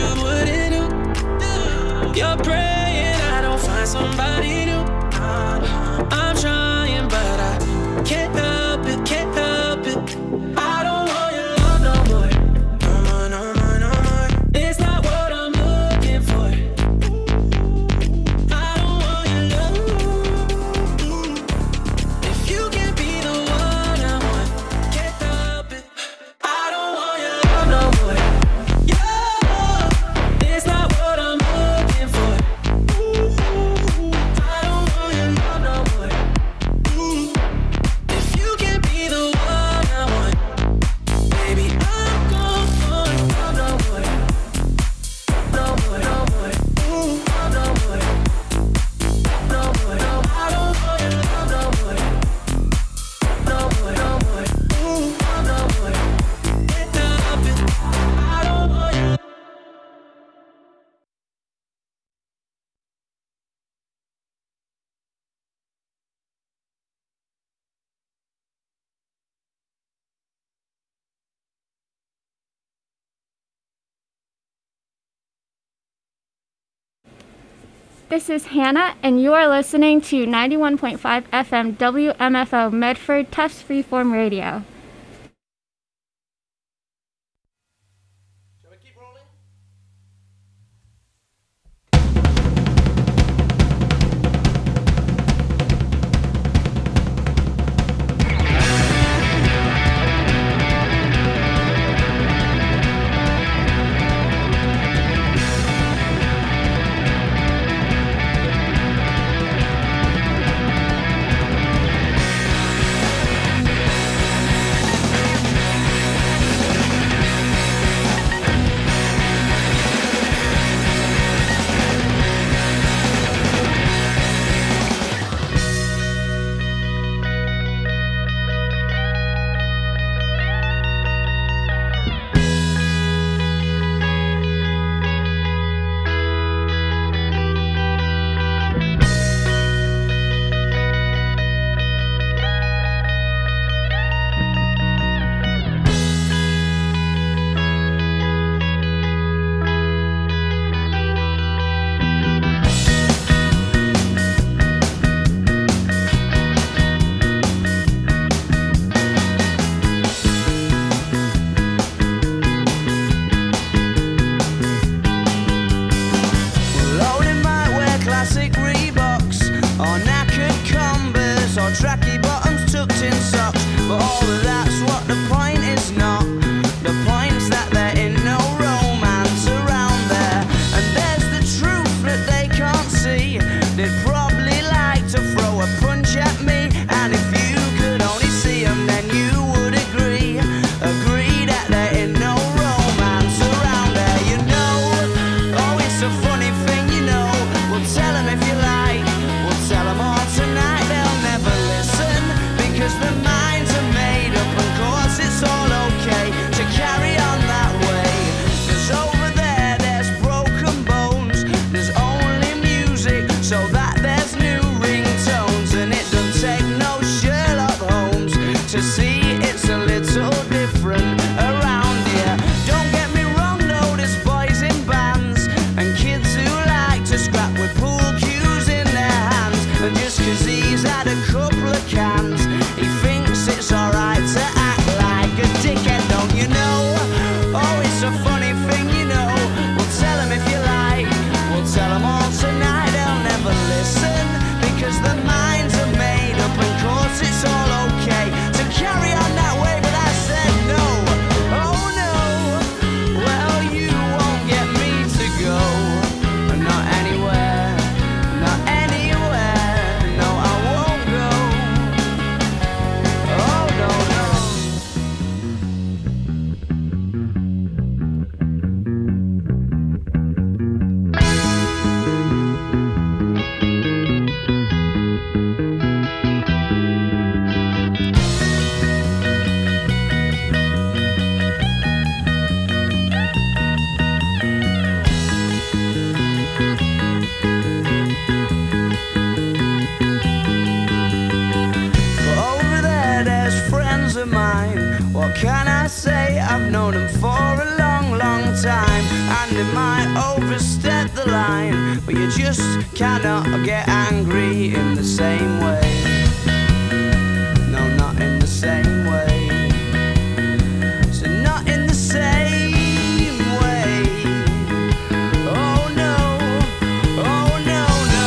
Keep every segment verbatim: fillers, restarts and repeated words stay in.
you wouldn't do. You're praying I don't find somebody new. I'm trying, but I can't help it, can't help it. I don't want your love no more. No more, no more, no more. It's not what I'm looking for. I don't want your love. If you can't be the one I want, can't help it. I don't want your love no more. Yeah, it's not what I'm looking for. I don't want your love no more. If you can't be the one I want, baby, I'm gone for love no more. No more, no more. Love no more. No more, no. I don't want your love no more. No more, no more. Love no more. Can't help it. I don't want your This is Hannah, and you are listening to ninety-one point five F M W M F O Medford Tufts Freeform Radio. Shall we keep rolling? love. overstep the line, but you just cannot get angry in the same way. No, not in the same way. So not in the same way. Oh no, oh no, no.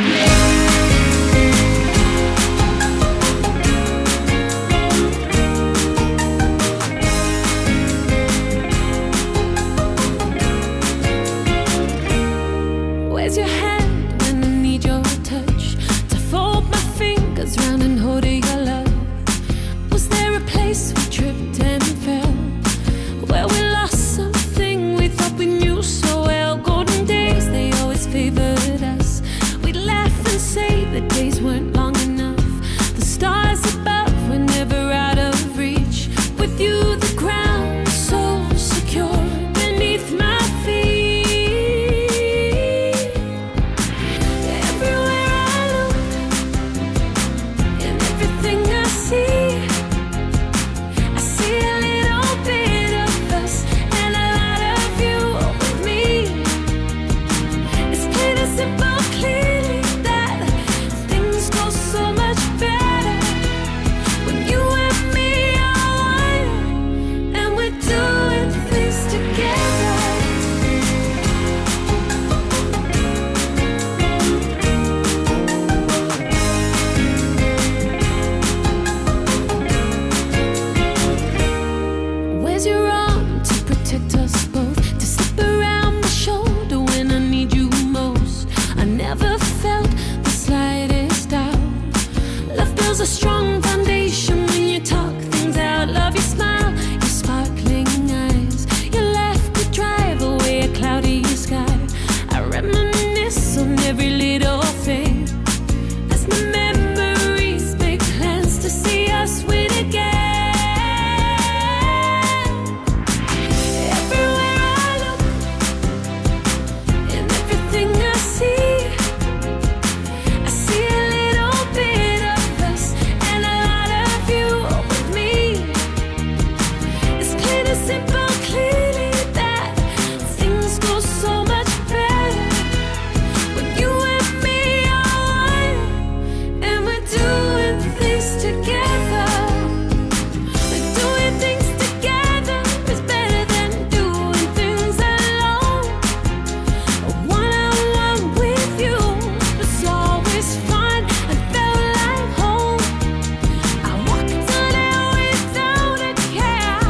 Where's your hand when I need your touch? To fold my fingers round and hold your love. Was there a place we tripped and fell? Where we lost something we thought we knew so well. Golden days, they always favored us. We'd laugh and say the days weren't long enough. The stars above were never out of reach. With you the ground was so secure beneath my feet. A strong foundation when you talk things out. Love your smile, your sparkling eyes. Your laugh could drive away a cloudy sky. I reminisce on every little thing as my memories make plans to see us win again. Everywhere I look, in everything I see, I see a little bit of us. Simple, clearly that things go so much better when you and me are one, and we're doing things together. We're doing things together is better than doing things alone. One-on-one with you was always fun and felt like home. I walked on it without a care.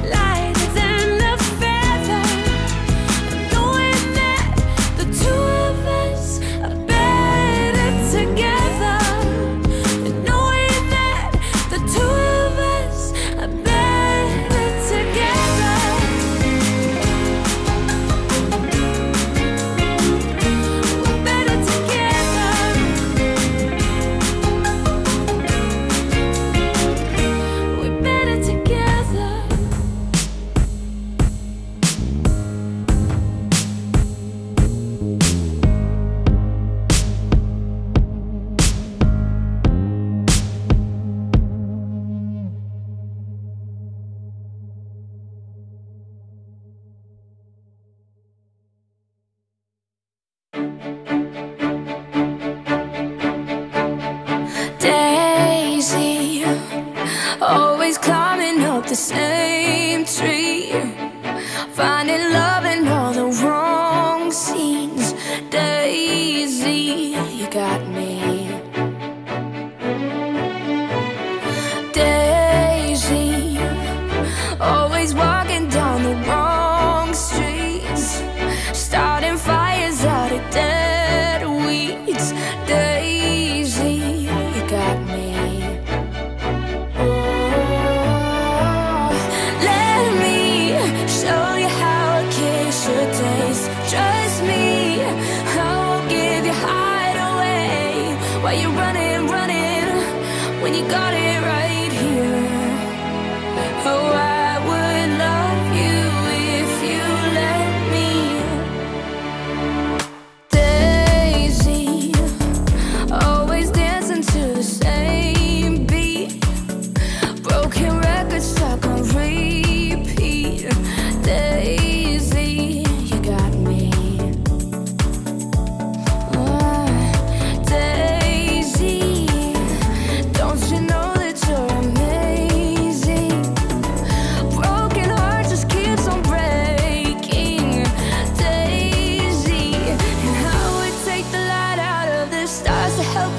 Daisy, always climbing up the same tree, finding love in all the wrong scenes. Daisy, you got me. Daisy, always walking down the wrong streets, starting fires out of dead weeds. Daisy, you got me. Oh, let me show you how a kiss should taste. Trust me, I won't give your heart away while you're running, running, when you got it right here. Oh, I would love you if you let me. Daisy, always dancing to the same beat, broken records stuck on repeat. Daisy, you got me. Oh, Daisy, don't you know that you're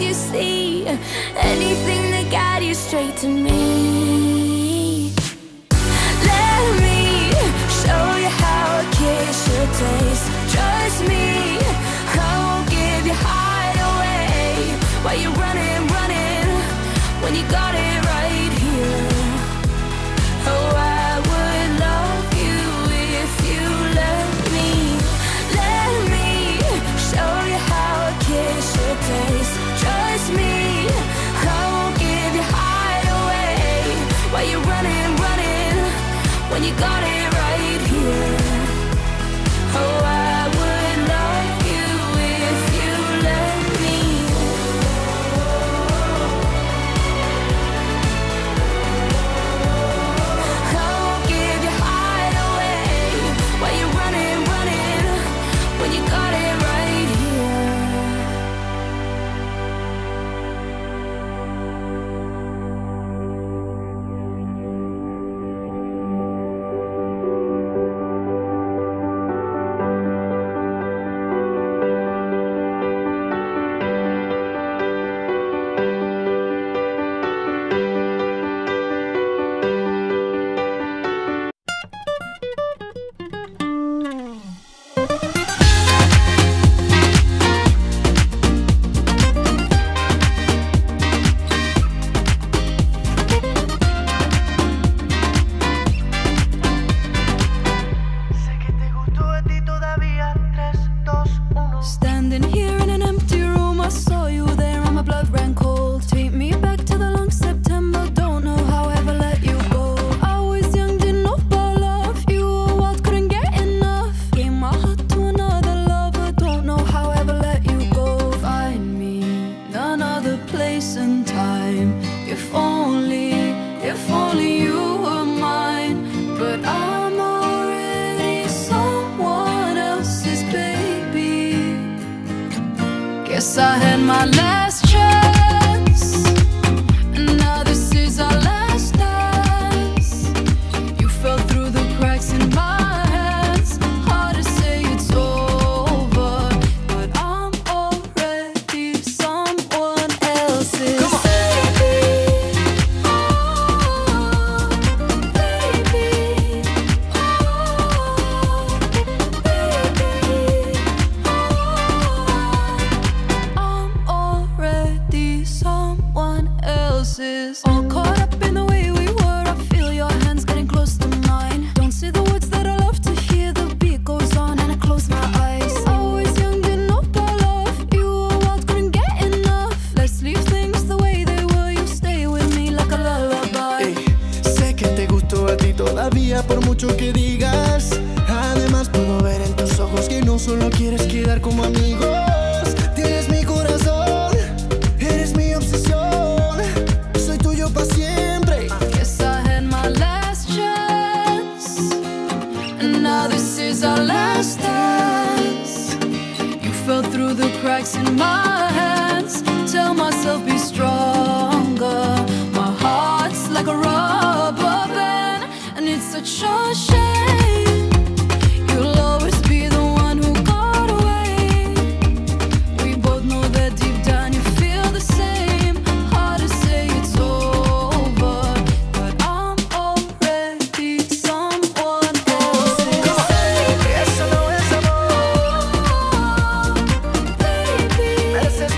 you see, anything to guide you straight to me. Let me show you how a kiss should taste. Trust me, I won't give your heart away while you're running, running, when you got it right here. Oh, I would love you if you let me. Let me show you how a kiss should taste. Trust me, I won't give your heart away while you're running, running, when you got it right here. Oh, I would love you if you let me. I won't give your heart away while you're running, running, when you got it right here. Sé que te gustó a ti todavía. Tres, dos, uno. Standing here in an empty room, I saw you there and my blood ran cold. Take me back to the long September, don't know how I ever let you go. I was young, didn't know about love, you were wild, couldn't get enough. Gave my heart to another lover, don't know how I ever let you go. Find me none other place and time, if only, if only you were mine. But I'm already someone else's baby. Guess I had my last chance, and now this is our last dance. You fell through the cracks in my hands. Hard to say it's over, but I'm already someone else's baby. Oh, baby. Oh, baby. I'm already someone else's. All caught up in the way we were. I feel your hands getting close to mine. Don't say the words that I love to hear. The beat goes on and I close my eyes. I was young, didn't know about love. You were wild, couldn't get enough. Let's leave things the way they were. You stay with me like a lullaby. Ey, sé que te gustó a ti todavía por mucho que digas. Además puedo ver en tus ojos que no solo quieres quedar como amigos. Tienes mi corazón, eres mi obsesión. Soy tuyo para siempre. Guess I had my last chance, and now this is our last dance. You fell through the cracks in my hands. Tell myself be stronger. My heart's like a rubber band, and it's such a shame. You'll always be the one who got away. We both know that deep down you feel the same. Hard to say it's over, but I'm already someone else's. Eso no es amor, Oh, baby. mereces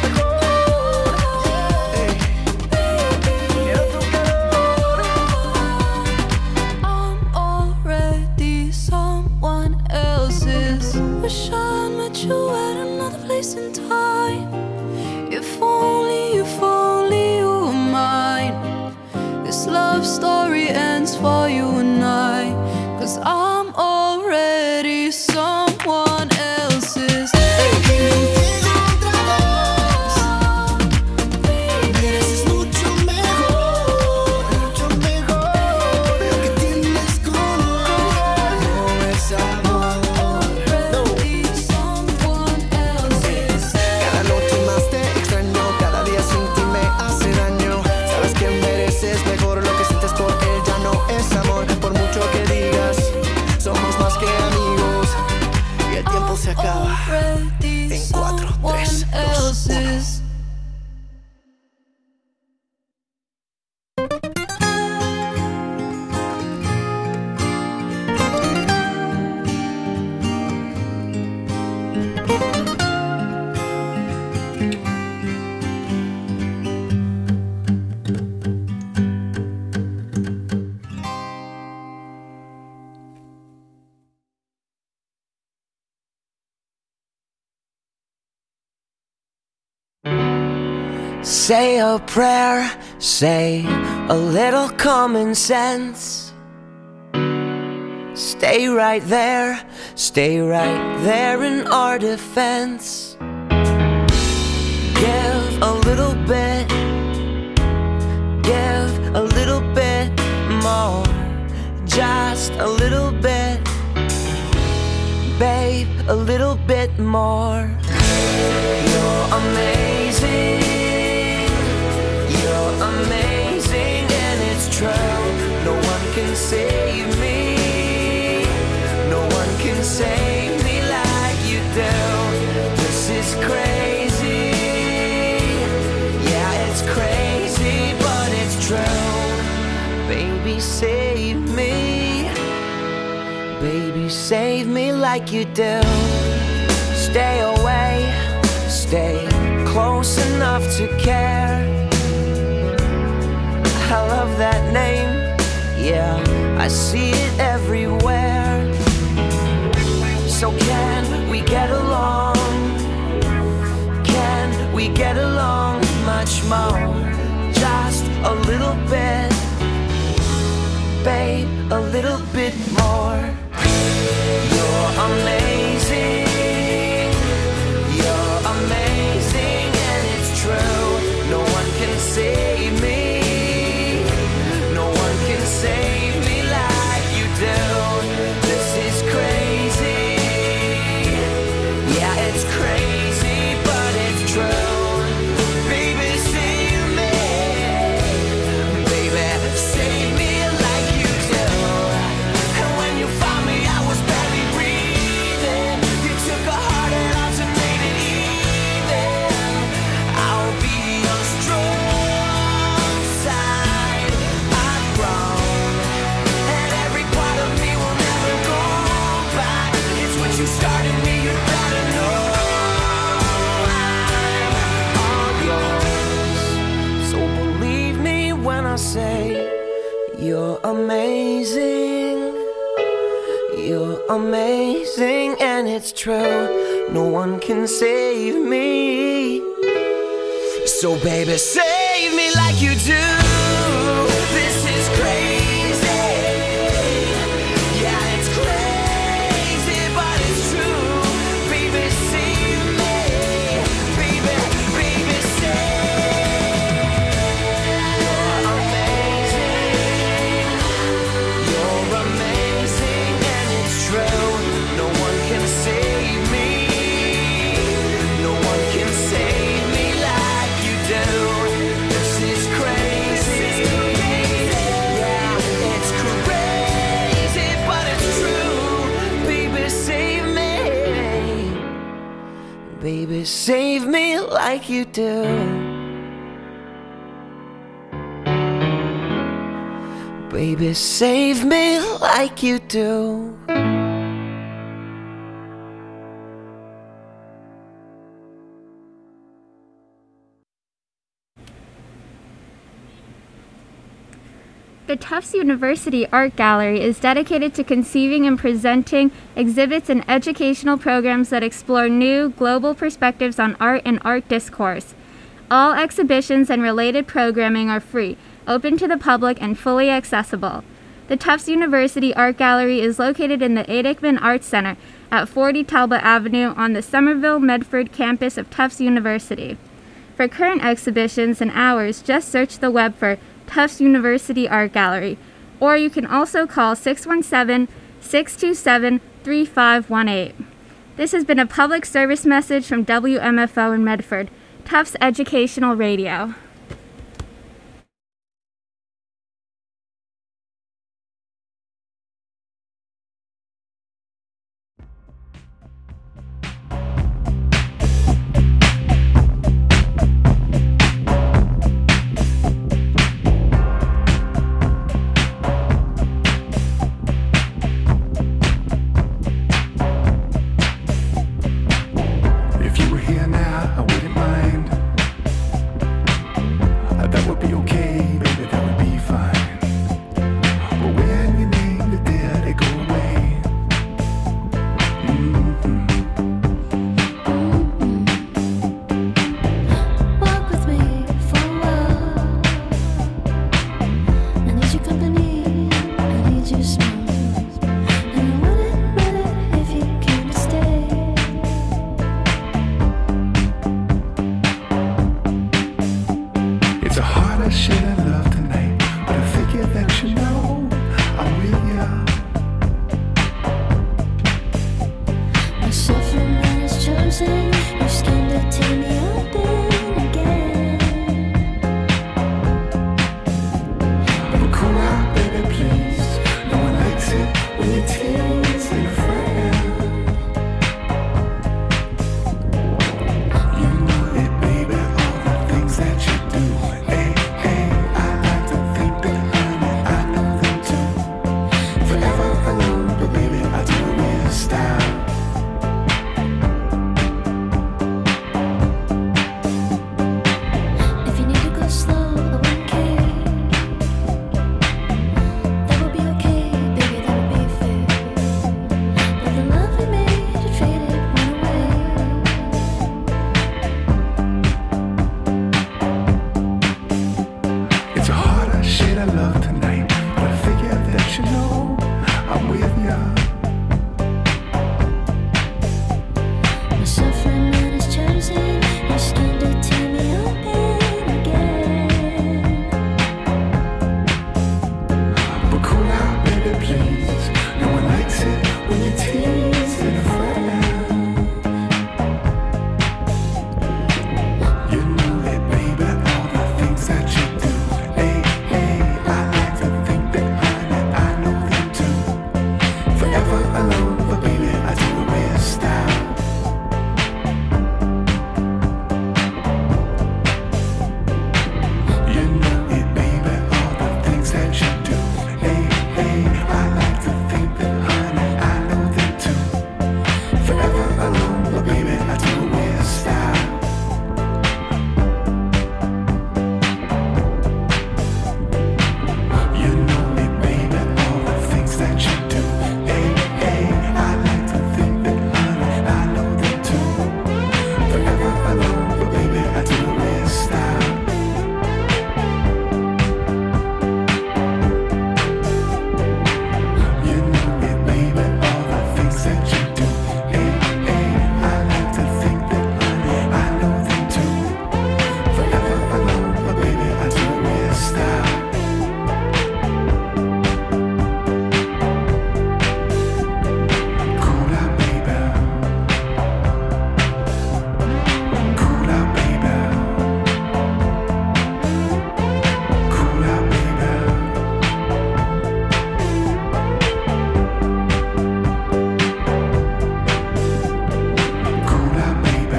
Say a prayer, say a little common sense. Stay right there, stay right there in our defense. Give a little bit, give a little bit more, just a little bit, babe, a little bit more. You're amazing, you're amazing, and it's true. No one can save me, no one can save me like you do. This is crazy, yeah, it's crazy, but it's true. Baby, save me, baby, save me like you do. Stay away, stay close enough to care. I love that name, yeah, I see it everywhere. So can we get along? Can we get along much more? Just a little bit, babe, a little bit more. You're amazing, you're amazing, and it's true. No one can save me, no one can save me like you do. This is crazy, yeah, it's crazy, but it's true. Baby, save me, baby, save me like you do. And when you found me, I was barely breathing. You took a heart and alternated even. I'll be your strong side. I've grown, and every part of me will never go back. It's what you started me, you better know. I'm all yours. So believe me when I say you're amazing, you're amazing, and it's true. No one can save me. So baby, save me like you do. This is crazy, yeah, it's crazy, but it's true. Baby, save me, baby, baby, save. You're amazing, you're amazing, and it's true. No one can save me, no one can save me like you do. This is crazy, yeah, it's crazy, but it's true. Baby, save me, baby, save me like you do. Baby, save me like you do. The Tufts University Art Gallery is dedicated to conceiving and presenting exhibits and educational programs that explore new, global perspectives on art and art discourse. All exhibitions and related programming are free, open to the public, and fully accessible. The Tufts University Art Gallery is located in the Eidechman Arts Center at forty Talbot Avenue on the Somerville Medford campus of Tufts University. For current exhibitions and hours, just search the web for Tufts University Art Gallery, or you can also call six one seven, six two seven, three five one eight. This has been a public service message from W M F O in Medford, Tufts Educational Radio. If you were here now, I wouldn't mind. shit I love tonight, but I figure that you know I'm with ya. My suffering is chosen. Your skin to tear me open again. But cool out, baby, please. No one likes it when your tears ain't a friend. You know it, baby, all the things that you do. Hey, hey, I like to think that, honey, I know them too. Forever alone, but baby, I do it with style. If you need to go slow, I won't care. That would be okay, baby, that would be fair. But the love we made, it faded, went away. It's a harder shit I love tonight, but I figure that you know I'm with ya. My suffering man is chosen. Your skin to tear me open again. But cool out, baby, please. No one likes it when your tears ain't a friend. You know it, baby, all the things that you do. Hey, hey, I like to think that, honey, I know them too. Forever alone, but baby, I do it with style. You know it, baby, all the things that you do. Hey, hey, I like to think that, honey, I know them too. Forever alone, but baby, I do it with style. You know it, baby, all the things that you do. Hey, hey, I like to think that, honey, I know them too. Forever alone, but baby, I do it with style. You know it, baby, all the things that you do. Hey, hey, I like to think that, honey, I know them too. Forever alone, but baby, I do it with style. Cool out, baby. Cool out, baby. Cool out, baby. Cool out, baby.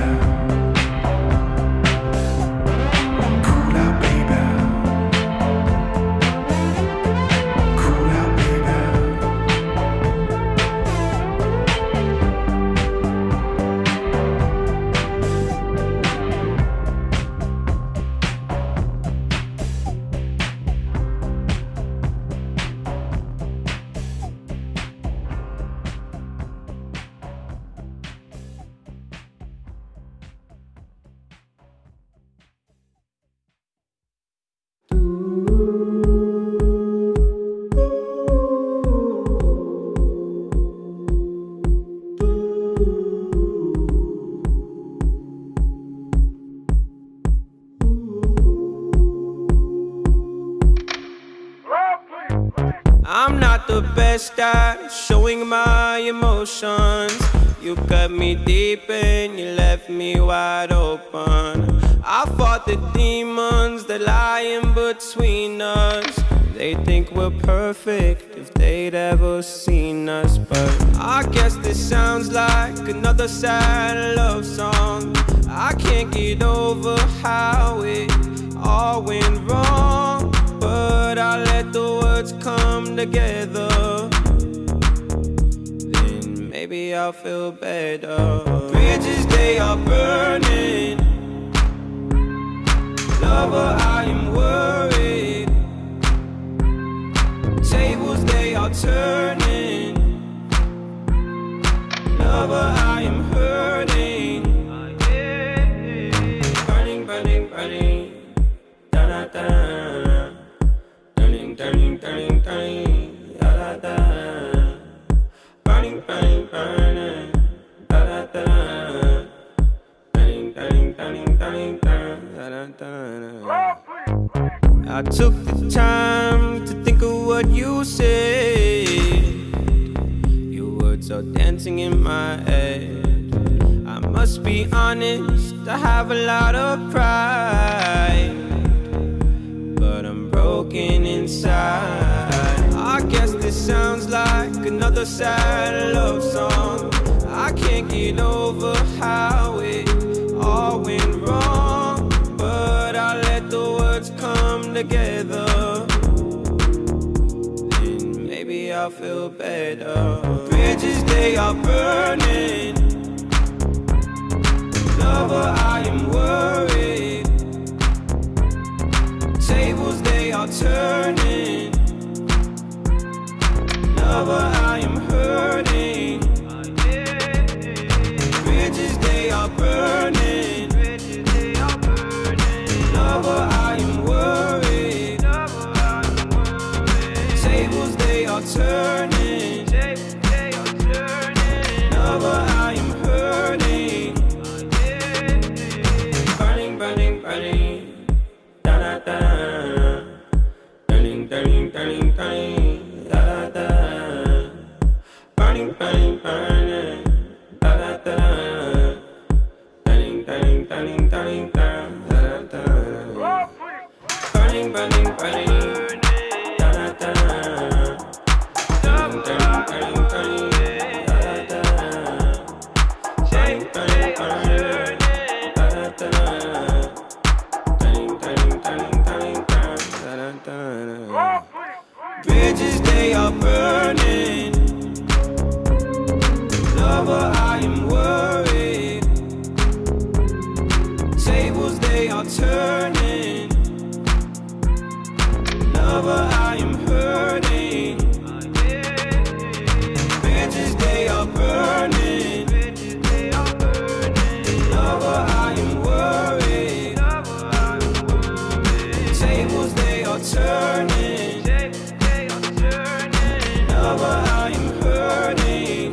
Cool out, baby. Cool out, baby. I'm not the best at showing my emotions. You cut me deep and you left me wide open. I fought the demons that lie in between us. They think we're perfect if they'd ever seen us. But I guess this sounds like another sad love song. I can't get over how it all went wrong, but I let the words come together. Then maybe I'll feel better. Bridges, they are burning. Lover, I am worried. Tables, they are turning. Lover, I am hurting. Burning, burning, burning. Da da da. Turning, turning, turning, turning. Da da da. Burning, burning, burning. Da da da. Turning, turning, turning, turning, turning. Da da da. I took the time to think of what you said. Your words are dancing in my head. I must be honest, I have a lot of pride, but I'm broken inside. I guess this sounds like another sad love song. I can't get over how it all went wrong, but I let the words come together, and maybe I'll feel better. Bridges, they are burning. Lover, I am worried. Tables, they are turning. Lover, I am hurting. Bridges, they are burning. Lover, I am worried. Tables, they are turning. Lover, I am hurting. Burning, burning, burning. Da da da. Burning, burning, burning, burning. Da da da. Burning, burning, burning. Da da da. Burning, burning, burning, burning, da da da. Burning, burning, burning. Da da da. Burning, burning, burning, burning. Da da da. Burning, burning, burning. Da da da. Burning, burning, burning, burning, da da da. Bridges, they are burning. Lover, I am worried. Tables, they are turning. Lover, I am hurting. Bridges, they are burning. Lover, I am worried. Tables, they are turning. Lover, I am hurting.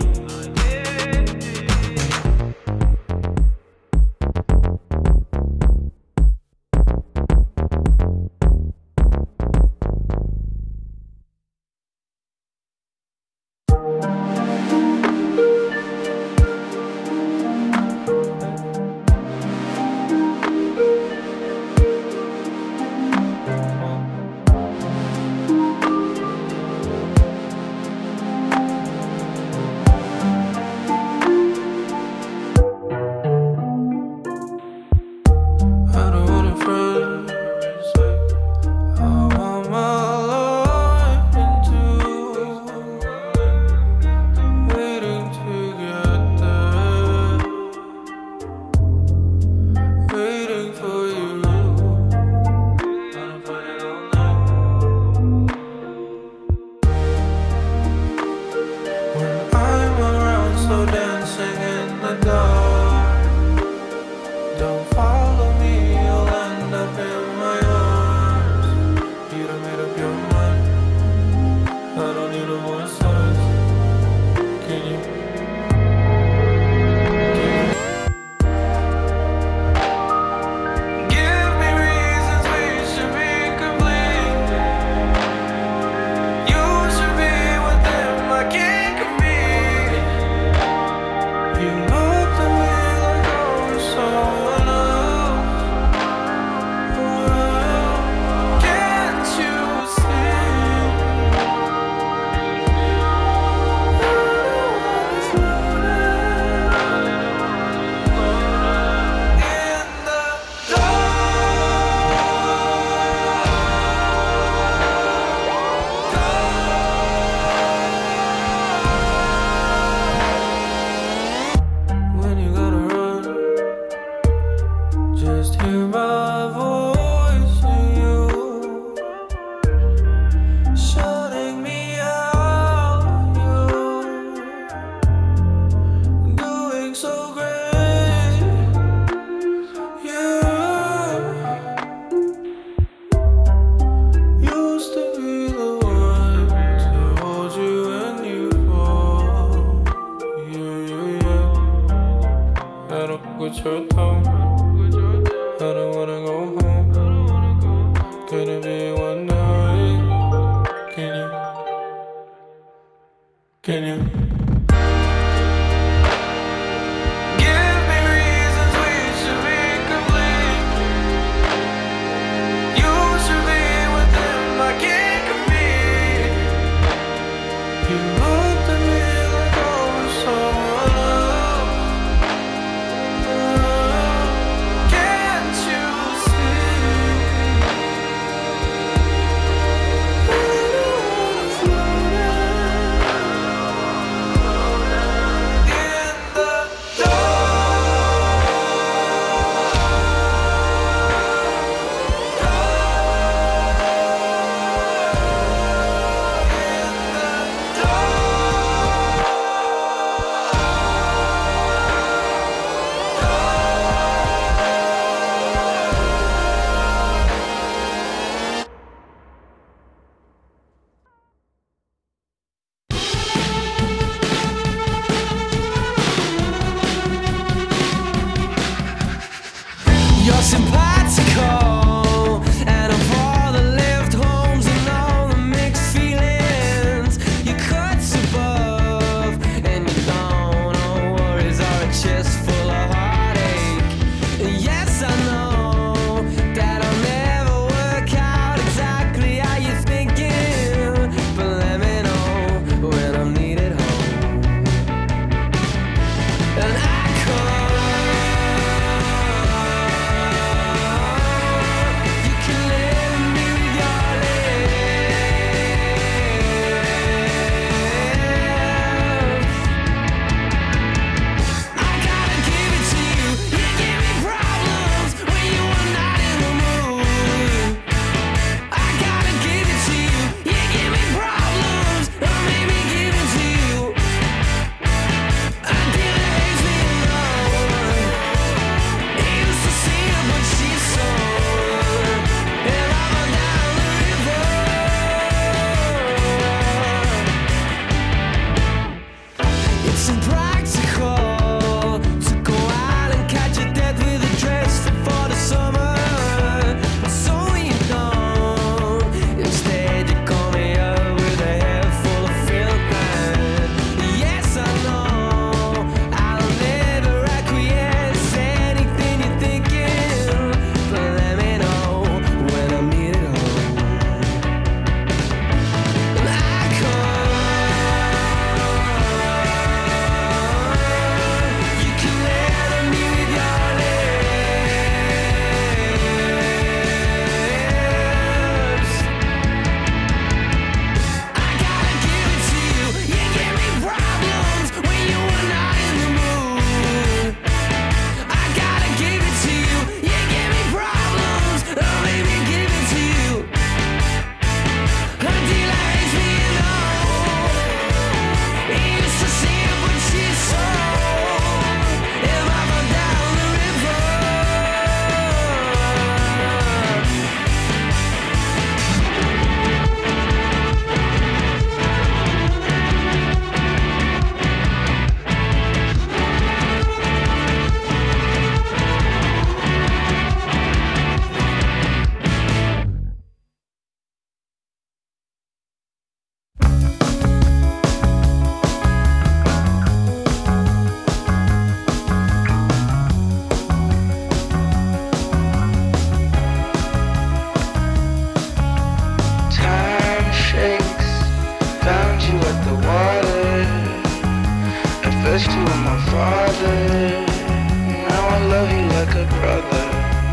father. Now I love you like a brother.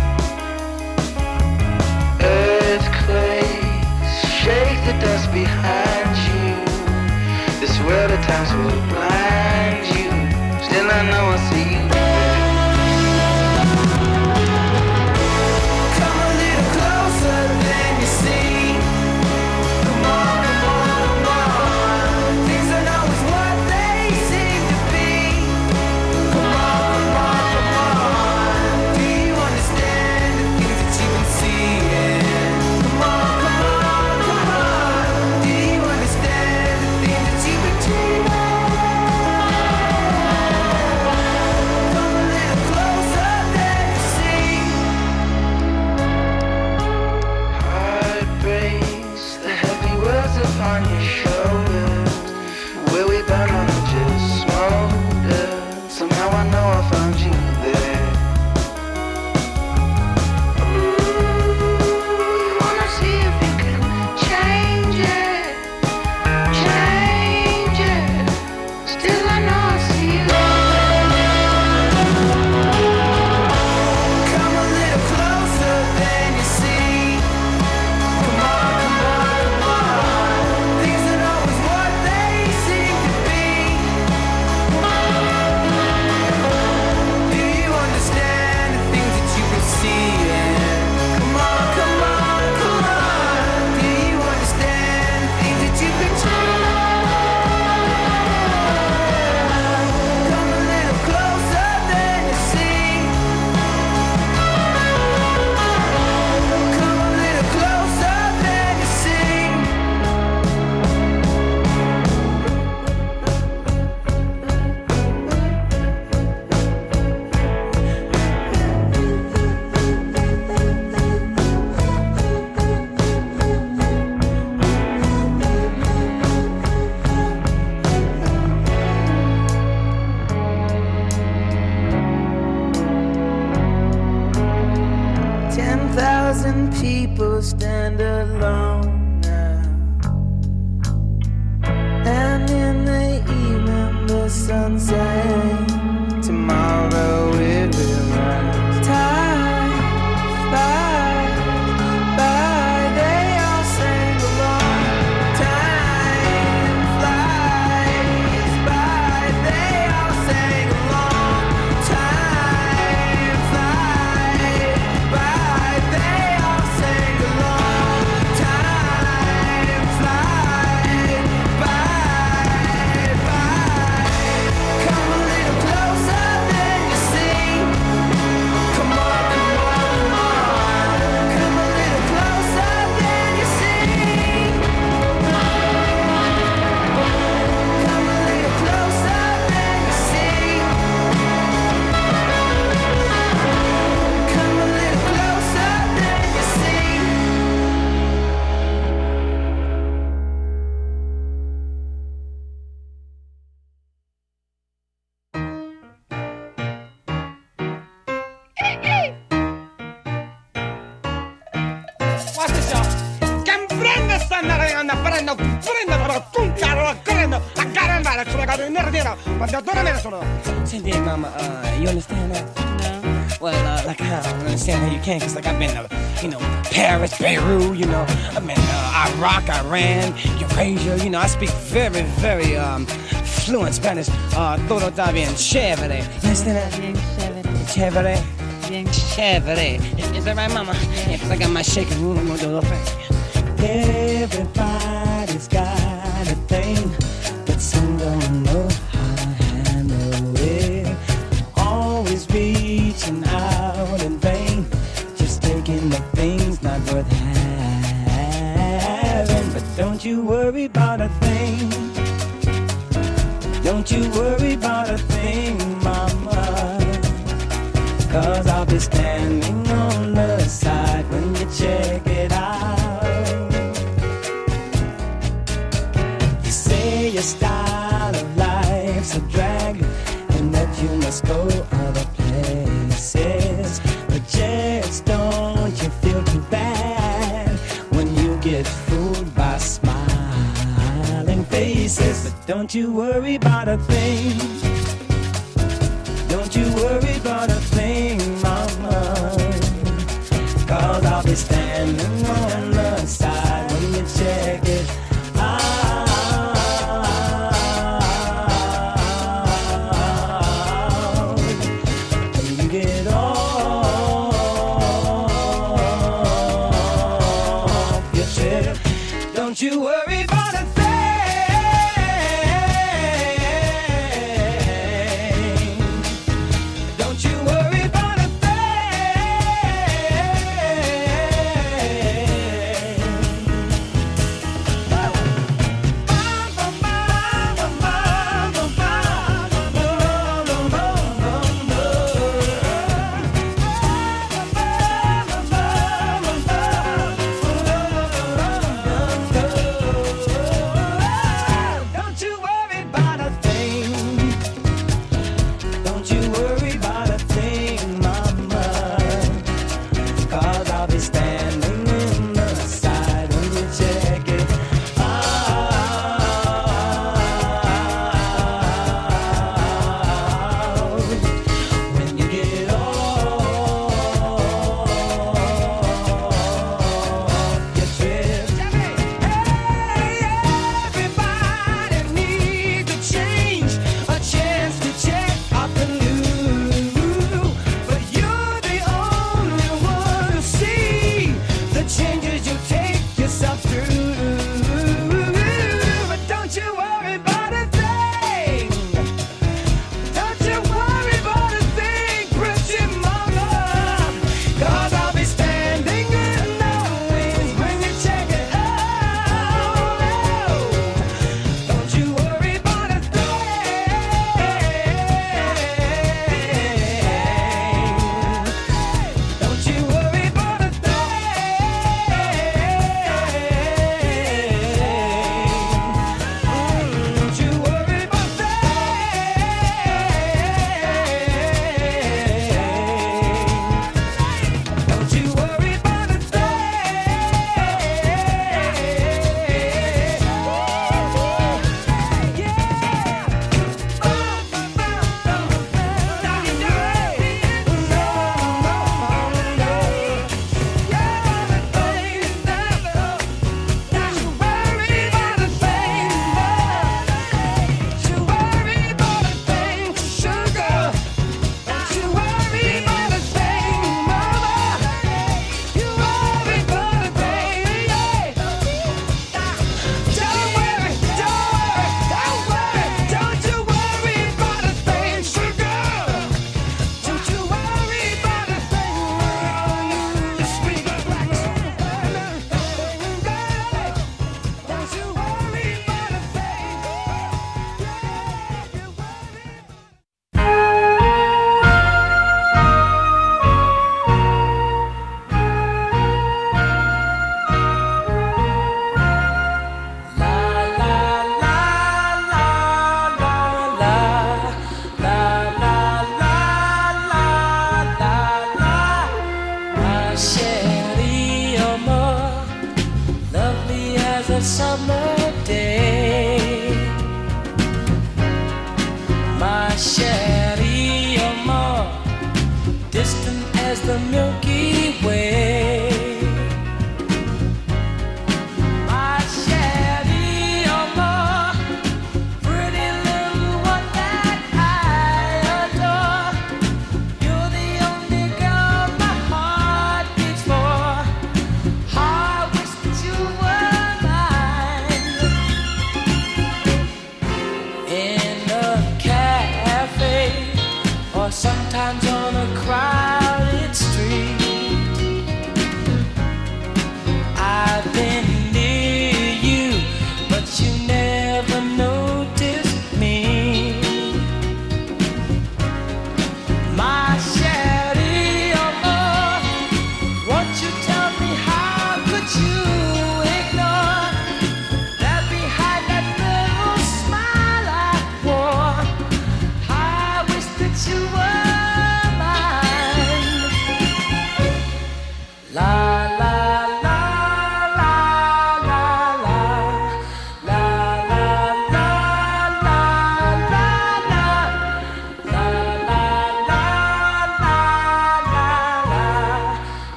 Earthquakes, shake the dust behind you. This world at times will blind you. Still I know I see you. Come a little closer than you see. Come on, come on, come on. Things are not always what they seem to be. Come on, come on, come on. Do you understand the things that you've been seeing? Come on, come on, come on. Do you understand the things that you've been dreaming? Come a little closer than you see. Heart breaks, the heavy words upon your shoulders. Where we burn on and just smolder. Somehow I know I found you there. Ooh, wanna see if you can change it, change it. Still I know I see you. Come a little closer than you see. Come on, come on, come on. Things are not always what they seem to be. Do you understand the things that you've been seeing? Come on, come on, come on. Do you understand the things that you've been dreaming? Come a little closer than you see. Come a little closer than you see. Ten thousand people stand alone now, and in the evening the sun sets. Tomorrow it will rise. Time flies by, they all sing along. Time flies by, they all sing along. Time flies by, they all sing along. Time flies by, by. Come a little closer than you see. Come on, come on, come on. Come a little closer than you see. Come a little closer than you see. Come a little closer than you see. Watch this, y'all. Can prende sta andando, prendo, prendo, un carro, prendo, a gara andare, sulla gara in nero, ma da dove me sono? Senti, mama, uh, you understand that? No. Well, uh, like, I don't understand how you can, because, like, I've been to, you know, Paris, Beirut, you know, I've been to uh, Iraq, Iran, Eurasia, you know, I speak very, very, um, fluent Spanish. Uh, todo está bien chévere. You understand that? Bien chévere. Chévere. Bien Chévere. Is, is that right, mama? Yeah, because I got my shaking room, I'm going to do a little thing. Everybody's got a thing, but some don't know how to handle it. Always reaching out in vain, just taking the things not worth having. But don't you worry about a thing. Don't you worry about a thing, mama. Cause I'll be standing on the side when you check it out. You say your style of life's a drag and that you must go other places. But just don't you feel too bad when you get fooled by smiling faces. But don't you worry about a thing. you worry about a thing, mama, 'cause I'll be standing on the side when you check it out. When you get off your trip, don't you worry about a thing. Don't you worry about a Don't you worry about a thing. Don't you worry about a thing, mama, 'cause I'll be standing in the side when you check it out. When you get off your trip. Hey, everybody needs a change, a chance to check out the new. But you're the only one to see the changes you take yourself through. But don't you worry about a thing. Don't you worry about a thing, pretty mama, 'cause I'll be standing in the wings when you check it out. Don't you worry about a thing. Don't you worry about a thing. Don't you worry about thing. Don't you worry about a summer day, my chérie, amor, distant as the Milky Way. My chérie, amor, pretty little one that I adore. You're the only girl my heart beats for. I wish that you were mine.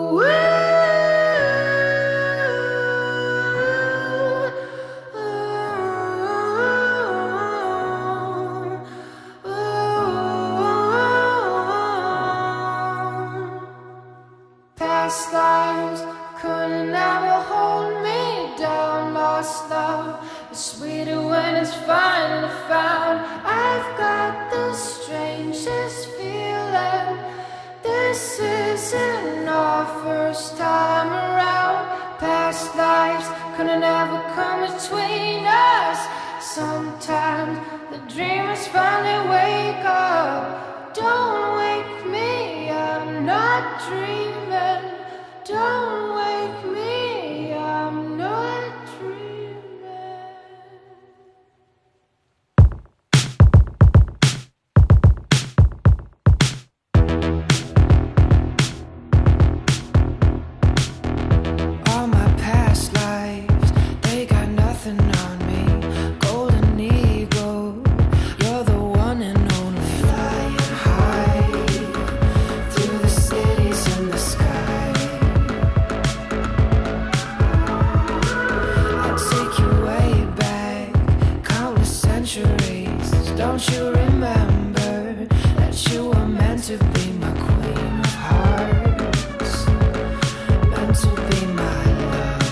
Past lives couldn't ever hold me down. Lost love is sweeter when it's finally found. I've got the strangest feeling. This isn't our first time around. Past lives couldn't ever come between us. Sometimes the dreamers finally wake up. Don't wake me, I'm not dreaming. Don't wake me, I'm not dreaming. All my past lives, they got nothing on me. Golden eagle, you're the one and only. Flying high through the cities in the sky. I'll take you way back, countless centuries. Don't you remember that you were meant to be my queen of hearts? Meant to be my love.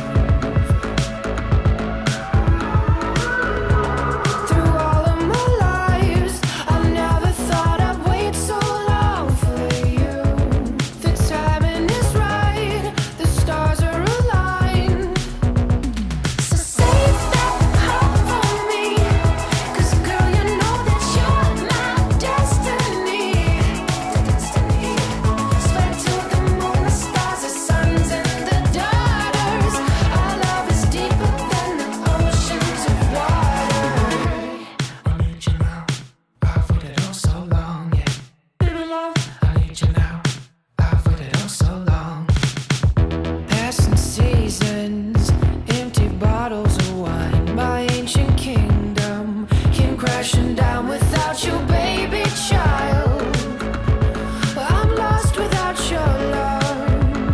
Through all of my lives, I never thought I'd wait so long for you. The timing is right, the stars are aligned. So save that heart for me, 'cause girl, you know that you're my destiny. Destiny. Swear to the moon, the stars, the suns, and the daughters. Our love is deeper than the oceans of water. I need you now. I've waited oh so long, yeah. Baby love, I need you now. I've waited oh so long. Passing seasons, empty bottles of wine. My ancient kingdom came crashing down without you, baby child. I'm lost without your love.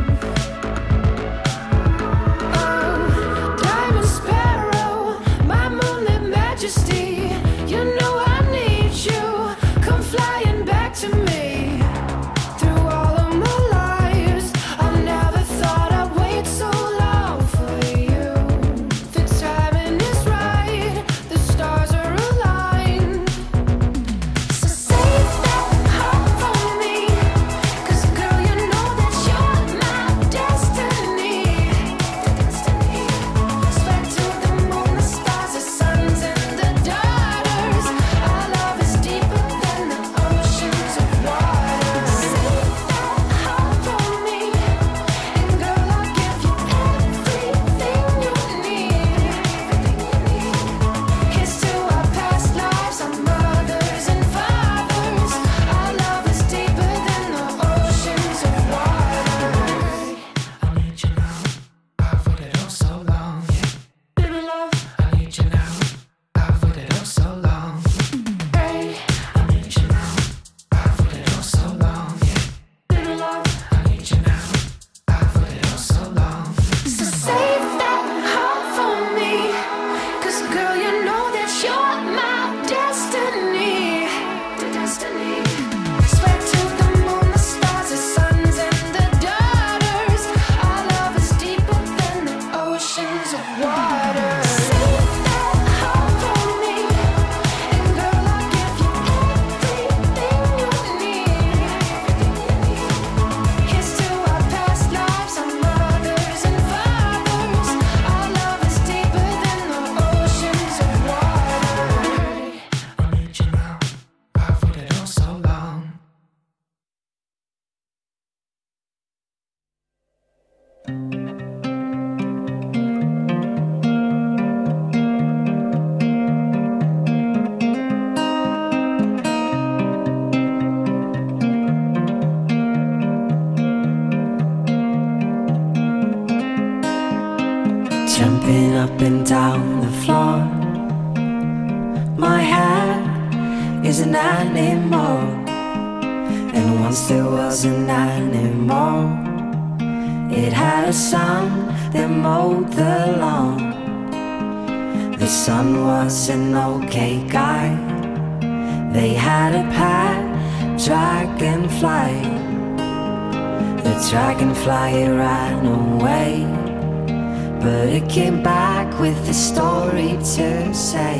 Oh, diamond sparrow, my moonlit majesty. You know I need you. Come flying back to me. Through all of my lives, I never thought I'd wait so long for you. The timing is right, the stars are aligned. So save that heart for me, 'cause girl, you know that you're my destiny. Destiny. Swear to the moon, the stars, the suns, and the daughters. Our love is deeper than the oceans of water. Save that heart for me, and girl, I'll give you everything you need. Here's to our past lives, our mothers and fathers. Our love is deeper than the oceans of water. I need you now. I've waited oh so long, yeah. Baby love, I need you now. I've waited oh so long. Hey, I need you now. I've waited oh so long, yeah. Baby love, I need you now. I've waited oh so long. So save that heart for me, 'cause girl, you know that you're my destiny. Destiny. Swear to the moon, the stars, the suns, and the daughters. Our love is deeper than the oceans of water. Save that heart for me, and girl, I'll give you everything you need. Here's to our past lives, our mothers and fathers. Our love is deeper than the oceans of water. I need you now. I've waited oh so long. Jumping up and down the floor. My hair is an animal, and once there was an animal. It had a son that mowed the lawn. The son was an okay guy. They had a pet dragonfly. The dragonfly ran away, but it came back with a story to say.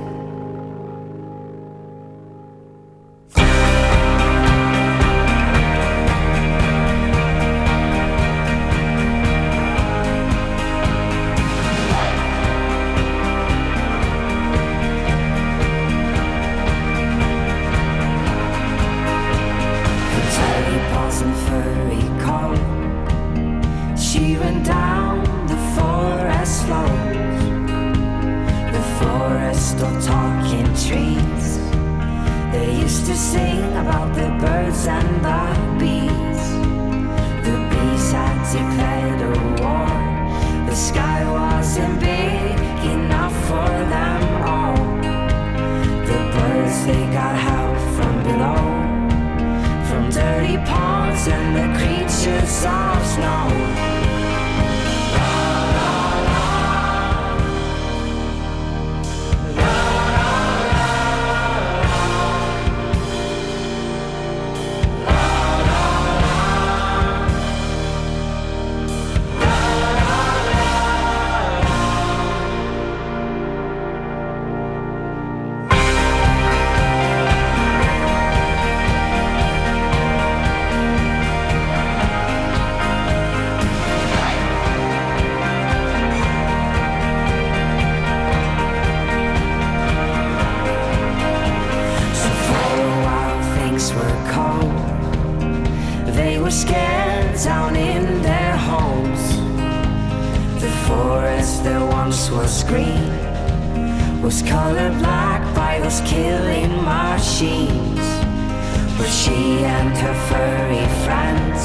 Was colored black by those killing machines. But she and her furry friends